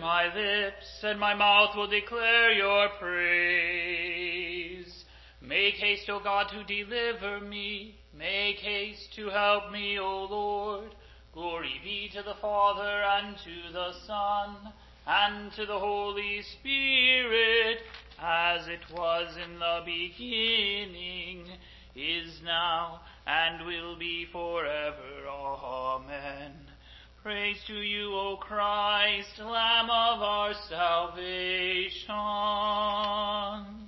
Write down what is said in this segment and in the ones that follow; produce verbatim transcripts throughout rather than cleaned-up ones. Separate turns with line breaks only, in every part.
my lips, and my mouth will declare your praise. Make haste, O God, to deliver me. Make haste to help me, O Lord. Glory be to the Father, and to the Son, and to the Holy Spirit, as it was in the beginning, is now, and will be forever. Amen. Praise to you, O Christ, Lamb of our salvation.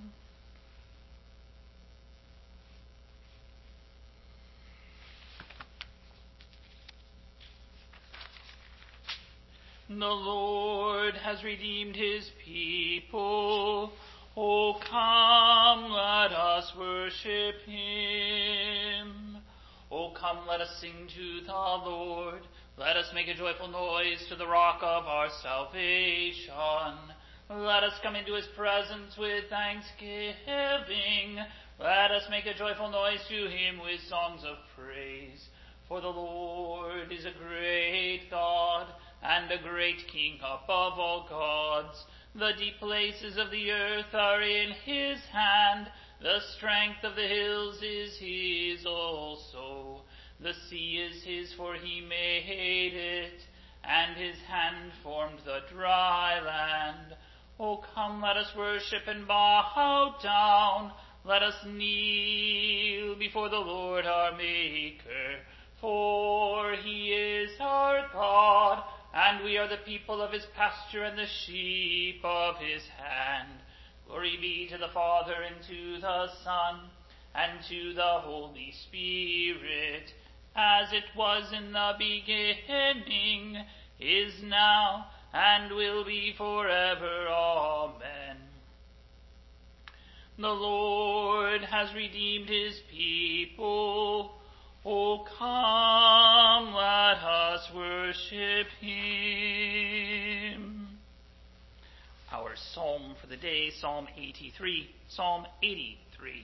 The Lord has redeemed his people. O come, let us worship him. O come, let us sing to the Lord. Let us make a joyful noise to the rock of our salvation. Let us come into his presence with thanksgiving. Let us make a joyful noise to him with songs of praise. For the Lord is a great God, and a great King above all gods. The deep places of the earth are in his hand. The strength of the hills is his also. The sea is his, for he made it, and his hand formed the dry land. O come, let us worship and bow down. Let us kneel before the Lord our Maker. For he is our God, and we are the people of his pasture and the sheep of his hand. Glory be to the Father, and to the Son, and to the Holy Spirit, as it was in the beginning, is now, and will be forever. Amen. The Lord has redeemed his people. O come, let us worship him. Our psalm for the day, Psalm eighty-three. Psalm eighty-three.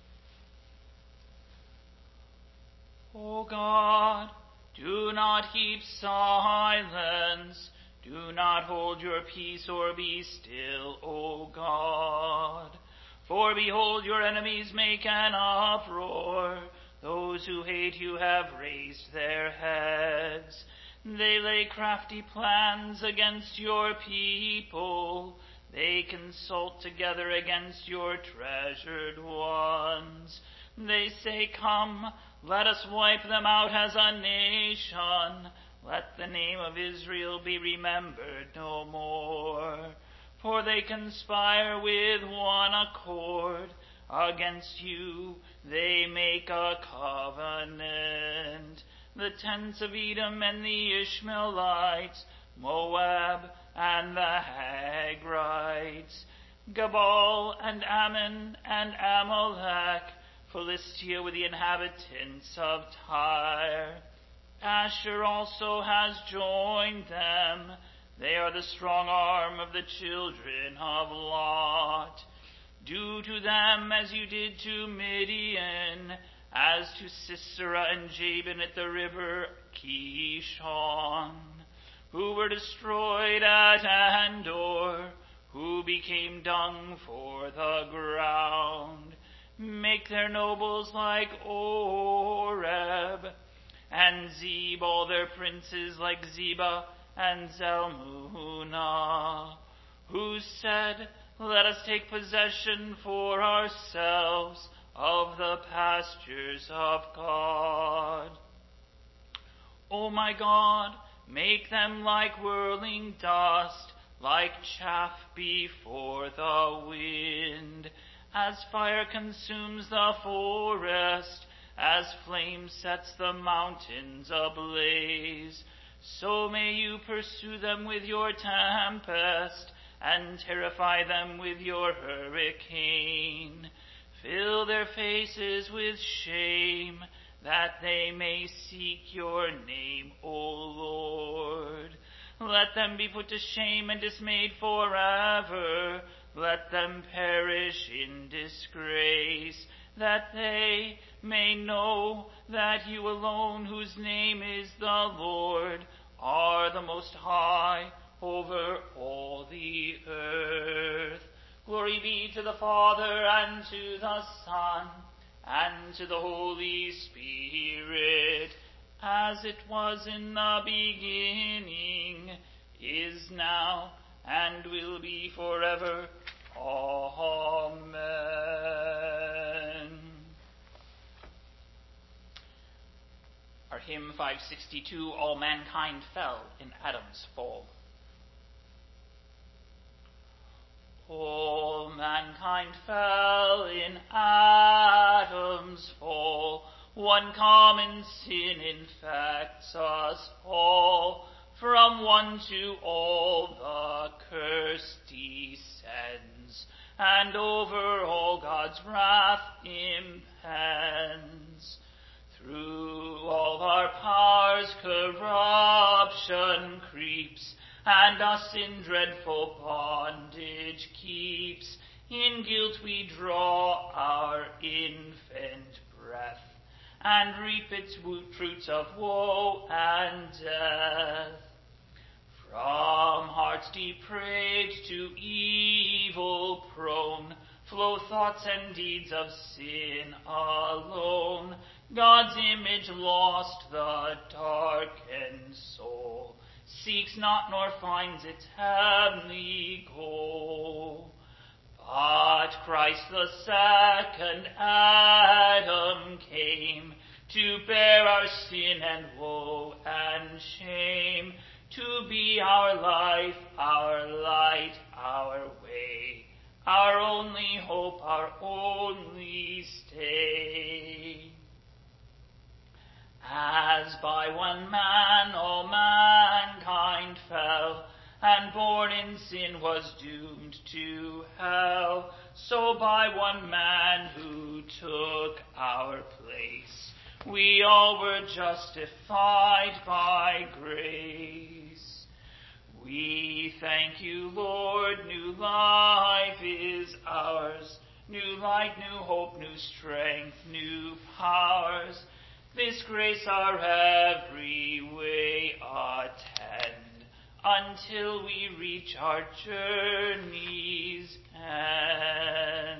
O God, do not keep silence. Do not hold your peace or be still, O God. For behold, your enemies make an uproar. Those who hate you have raised their heads. They lay crafty plans against your people. They consult together against your treasured ones. They say, come, let us wipe them out as a nation. Let the name of Israel be remembered no more. For they conspire with one accord. Against you they make a covenant. The tents of Edom and the Ishmaelites, Moab and the Hagrites, Gabal and Ammon and Amalek, Philistia with the inhabitants of Tyre. Asher also has joined them. They are the strong arm of the children of Lot. Do to them as you did to Midian, as to Sisera and Jabin at the river Kishon, who were destroyed at Andor, who became dung for the ground. Make their nobles like Oreb, and Zeb all their princes like Zebah and Zalmunna, who said, let us take possession for ourselves of the pastures of God. O my God, make them like whirling dust, like chaff before the wind. As fire consumes the forest, as flame sets the mountains ablaze, so may you pursue them with your tempest, and terrify them with your hurricane. Fill their faces with shame, that they may seek your name, O Lord. Let them be put to shame and dismayed forever. Let them perish in disgrace, that they may know that you alone, whose name is the Lord, are the Most High, over all the earth. Glory be to the Father, and to the Son, and to the Holy Spirit, as it was in the beginning, is now, and will be forever. Amen. Our hymn five sixty-two, All Mankind Fell in Adam's Fall. All mankind fell in Adam's fall. One common sin infects us all. From one to all the curse descends, and over all God's wrath impends. Through all our powers corruption creeps, and us in dreadful bondage keeps. In guilt we draw our infant breath, and reap its fruits of woe and death. From hearts depraved to evil prone, flow thoughts and deeds of sin alone. God's image lost, the darkened soul seeks not nor finds its heavenly goal. But Christ the second Adam came to bear our sin and woe and shame, to be our life, our light, our way, our only hope, our only stay. As by one man all mankind fell, and born in sin was doomed to hell, so by one man who took our place, we all were justified by grace. We thank you, Lord, new life is ours, new light, new hope, new strength, new powers. This grace our every way attend, until we reach our journey's end.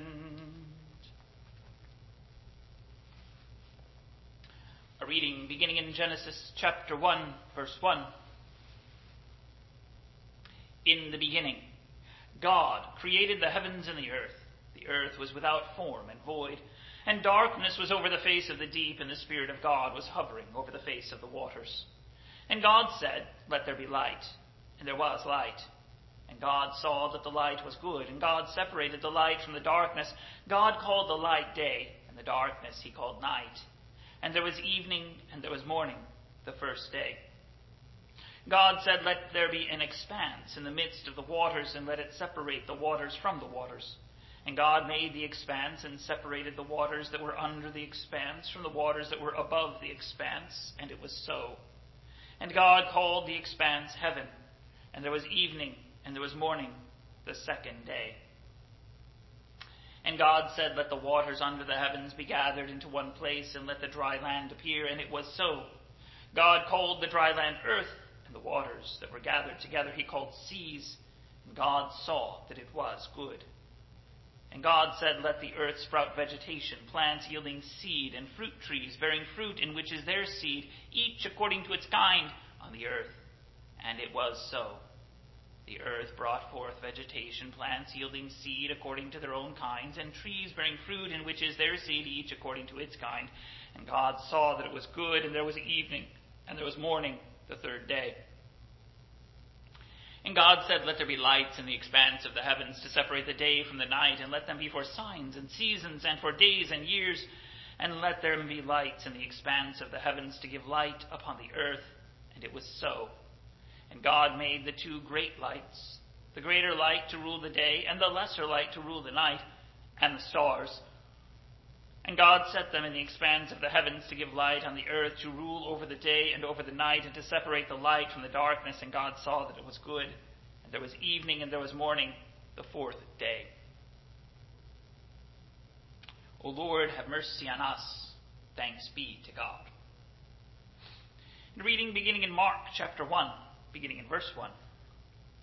A reading beginning in Genesis chapter one, verse one. In the beginning, God created the heavens and the earth. The earth was without form and void, and darkness was over the face of the deep, and the Spirit of God was hovering over the face of the waters. And God said, Let there be light. And there was light. And God saw that the light was good, and God separated the light from the darkness. God called the light day, and the darkness he called night. And there was evening, and there was morning, the first day. God said, Let there be an expanse in the midst of the waters, and let it separate the waters from the waters. And God made the expanse and separated the waters that were under the expanse from the waters that were above the expanse, and it was so. And God called the expanse heaven, and there was evening, and there was morning, the second day. And God said, Let the waters under the heavens be gathered into one place, and let the dry land appear, and it was so. God called the dry land earth, and the waters that were gathered together he called seas, and God saw that it was good. And God said, Let the earth sprout vegetation, plants yielding seed, and fruit trees bearing fruit in which is their seed, each according to its kind, on the earth. And it was so. The earth brought forth vegetation, plants yielding seed according to their own kinds, and trees bearing fruit in which is their seed, each according to its kind. And God saw that it was good, and there was evening, and there was morning, the third day. And God said, Let there be lights in the expanse of the heavens to separate the day from the night, and let them be for signs and seasons and for days and years. And let there be lights in the expanse of the heavens to give light upon the earth. And it was so. And God made the two great lights, the greater light to rule the day, and the lesser light to rule the night, and the stars. And God set them in the expanse of the heavens to give light on the earth, to rule over the day and over the night, and to separate the light from the darkness. And God saw that it was good. And there was evening, and there was morning, the fourth day. O Lord, have mercy on us. Thanks be to God. And reading beginning in Mark chapter one, beginning in verse one.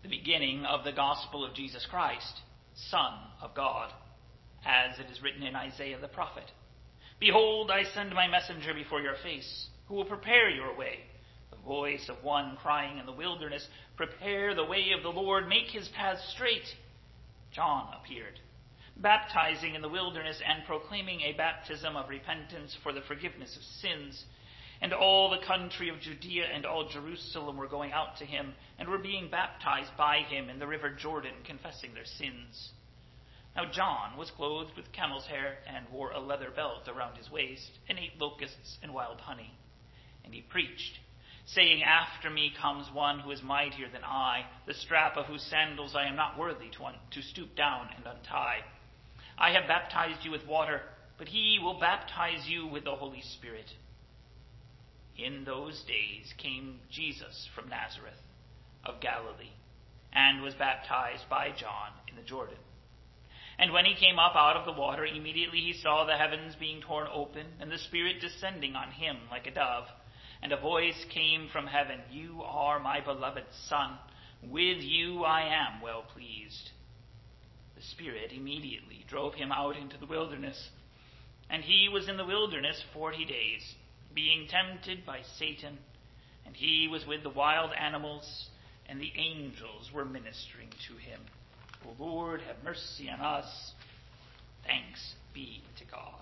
the beginning of the gospel of Jesus Christ, Son of God, as it is written in Isaiah the prophet. Behold, I send my messenger before your face, who will prepare your way. The voice of one crying in the wilderness, prepare the way of the Lord, make his paths straight. John appeared, baptizing in the wilderness and proclaiming a baptism of repentance for the forgiveness of sins. And all the country of Judea and all Jerusalem were going out to him and were being baptized by him in the river Jordan, confessing their sins. Now John was clothed with camel's hair and wore a leather belt around his waist and ate locusts and wild honey. And he preached, saying, After me comes one who is mightier than I, the strap of whose sandals I am not worthy to, un- to stoop down and untie. I have baptized you with water, but he will baptize you with the Holy Spirit. In those days came Jesus from Nazareth of Galilee, and was baptized by John in the Jordan. And when he came up out of the water, immediately he saw the heavens being torn open, and the Spirit descending on him like a dove. And a voice came from heaven, You are my beloved Son, with you I am well pleased. The Spirit immediately drove him out into the wilderness, and he was in the wilderness forty days, being tempted by Satan, and he was with the wild animals, and the angels were ministering to him. O Lord, have mercy on us. Thanks be to God.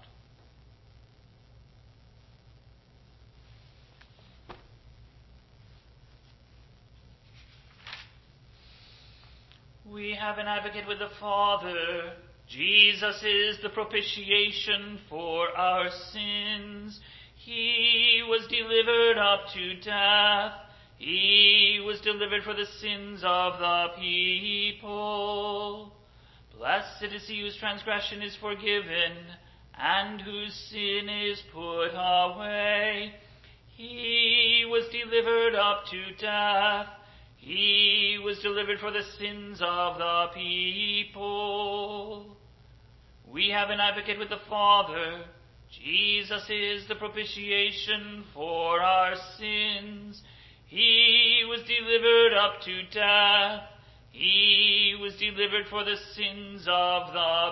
We have an advocate with the Father. Jesus is the propitiation for our sins. He was delivered up to death. He was delivered for the sins of the people. Blessed is he whose transgression is forgiven, and whose sin is put away. He was delivered up to death. He was delivered for the sins of the people. We have an advocate with the Father. Jesus is the propitiation for our sins. He was delivered up to death. He was delivered for the sins of the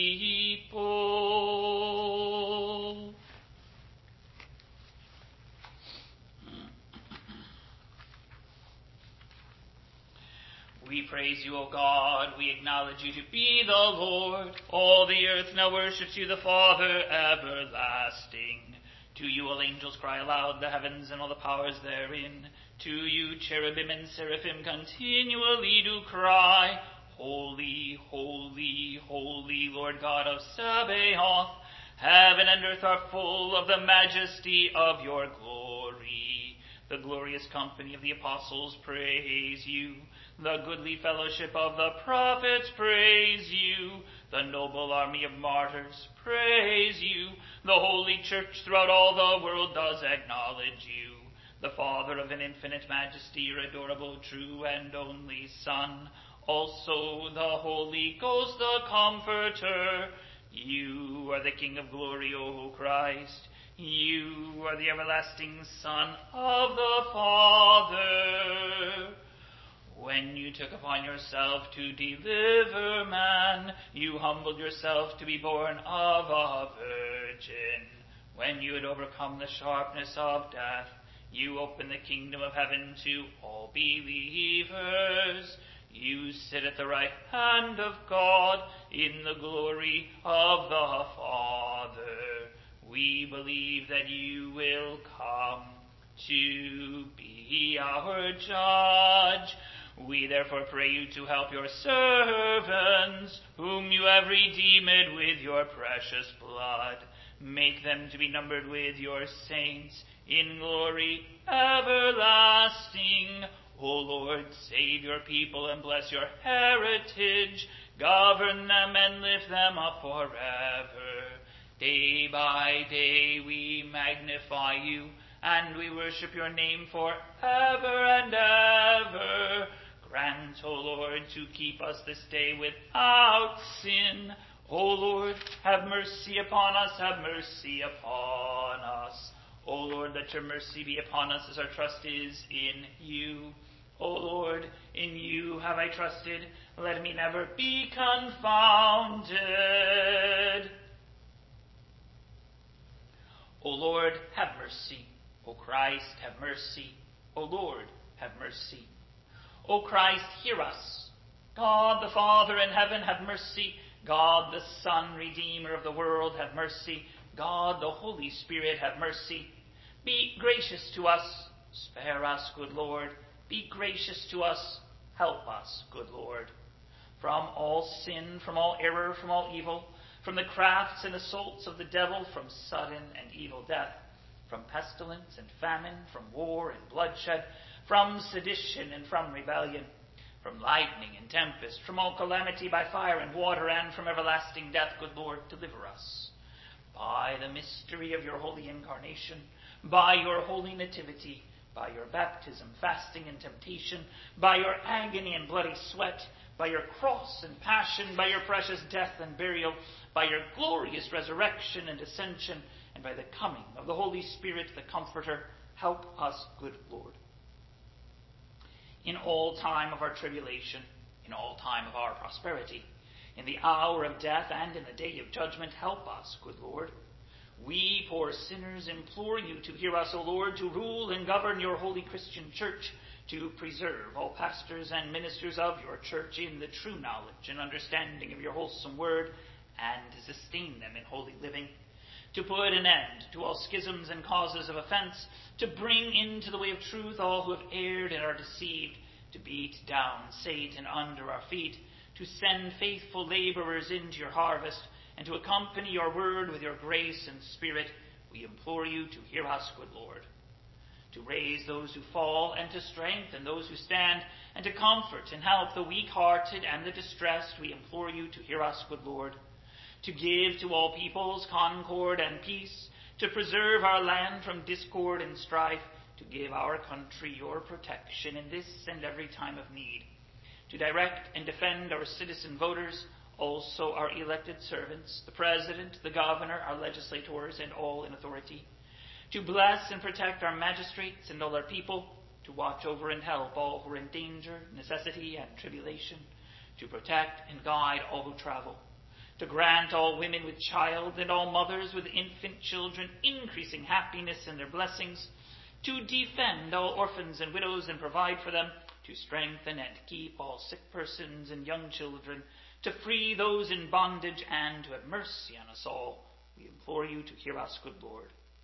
people. We praise you, O God. We acknowledge you to be the Lord. All the earth now worships you, the Father everlasting. To you all angels cry aloud, the heavens and all the powers therein. To you cherubim and seraphim continually do cry, Holy, holy, holy, Lord God of Sabaoth. Heaven and earth are full of the majesty of your glory. The glorious company of the apostles praise you. The goodly fellowship of the prophets praise you. The noble army of martyrs praise you. The holy church throughout all the world does acknowledge you. The Father of an infinite majesty, your adorable, true, and only Son. Also the Holy Ghost, the Comforter. You are the King of glory, O Christ. You are the everlasting Son of the Father. When you took upon yourself to deliver man, you humbled yourself to be born of a virgin. When you had overcome the sharpness of death, you opened the kingdom of heaven to all believers. You sit at the right hand of God in the glory of the Father. We believe that you will come to be our judge. We therefore pray you to help your servants, whom you have redeemed with your precious blood. Make them to be numbered with your saints in glory everlasting. O Lord, save your people and bless your heritage. Govern them and lift them up forever. Day by day we magnify you, and we worship your name forever and ever. Grant, O Lord, to keep us this day without sin. O Lord, have mercy upon us, have mercy upon us. O Lord, let your mercy be upon us as our trust is in you. O Lord, in you have I trusted. Let me never be confounded. O Lord, have mercy. O Christ, have mercy. O Lord, have mercy. O Christ, hear us. God the Father in heaven, have mercy. God the Son, Redeemer of the world, have mercy. God the Holy Spirit, have mercy. Be gracious to us. Spare us, good Lord. Be gracious to us. Help us, good Lord. From all sin, from all error, from all evil, from the crafts and assaults of the devil, from sudden and evil death, from pestilence and famine, from war and bloodshed, from sedition and from rebellion, from lightning and tempest, from all calamity by fire and water, and from everlasting death, good Lord, deliver us. By the mystery of your holy incarnation, by your holy nativity, by your baptism, fasting, and temptation, by your agony and bloody sweat, by your cross and passion, by your precious death and burial, by your glorious resurrection and ascension, and by the coming of the Holy Spirit, the Comforter, help us, good Lord. In all time of our tribulation, in all time of our prosperity, in the hour of death and in the day of judgment, help us, good Lord. We, poor sinners, implore you to hear us, O Lord, to rule and govern your holy Christian church, to preserve all pastors and ministers of your church in the true knowledge and understanding of your wholesome word, and to sustain them in holy living, to put an end to all schisms and causes of offense, to bring into the way of truth all who have erred and are deceived, to beat down Satan under our feet, to send faithful laborers into your harvest, and to accompany your word with your grace and spirit. We implore you to hear us, good Lord. To raise those who fall, and to strengthen those who stand, and to comfort and help the weak-hearted and the distressed, we implore you to hear us, good Lord. To give to all peoples concord and peace, to preserve our land from discord and strife, to give our country your protection in this and every time of need, to direct and defend our citizen voters, also our elected servants, the President, the Governor, our legislators, and all in authority, to bless and protect our magistrates and all our people, to watch over and help all who are in danger, necessity, and tribulation, to protect and guide all who travel, to grant all women with child and all mothers with infant children increasing happiness in their blessings, to defend all orphans and widows and provide for them, to strengthen and keep all sick persons and young children, to free those in bondage, and to have mercy on us all. We implore you to hear us, good Lord.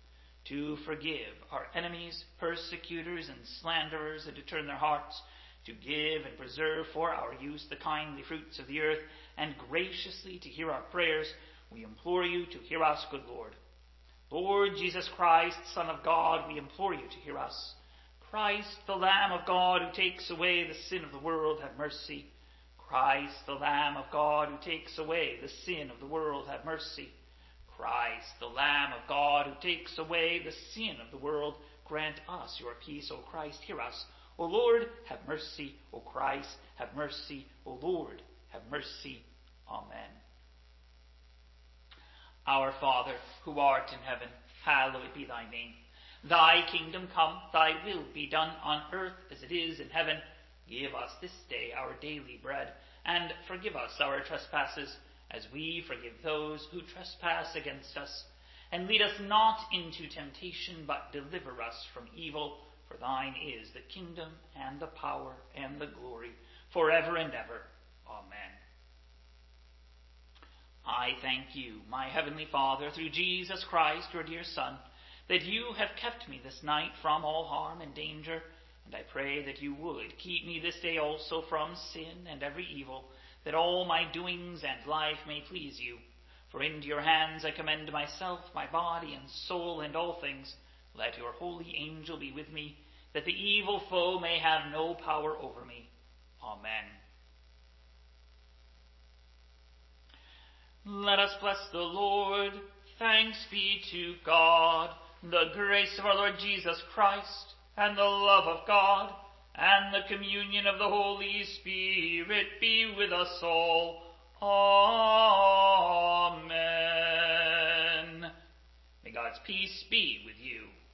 To forgive our enemies, persecutors, and slanderers, and to turn their hearts, to give and preserve for our use the kindly fruits of the earth, and graciously to hear our prayers, we implore you to hear us, good Lord. Lord Jesus Christ, Son of God, we implore you to hear us. Christ, the Lamb of God, who takes away the sin of the world, have mercy. Christ, the Lamb of God, who takes away the sin of the world, have mercy. Christ, the Lamb of God, who takes away the sin of the world, grant us your peace. O Christ, hear us. O Lord, have mercy. O Christ, have mercy. O Lord, have mercy. Amen. Our Father, who art in heaven, hallowed be thy name. Thy kingdom come, thy will be done on earth as it is in heaven. Give us this day our daily bread, and forgive us our trespasses, as we forgive those who trespass against us. And lead us not into temptation, but deliver us from evil. For thine is the kingdom, and the power, and the glory, forever and ever. Amen. I thank you, my heavenly Father, through Jesus Christ, your dear Son, that you have kept me this night from all harm and danger, and I pray that you would keep me this day also from sin and every evil, that all my doings and life may please you. For into your hands I commend myself, my body and soul, and all things. Let your holy angel be with me, that the evil foe may have no power over me. Amen. Let us bless the Lord. Thanks be to God. The grace of our Lord Jesus Christ, and the love of God, and the communion of the Holy Spirit be with us all. Amen. May God's peace be with you.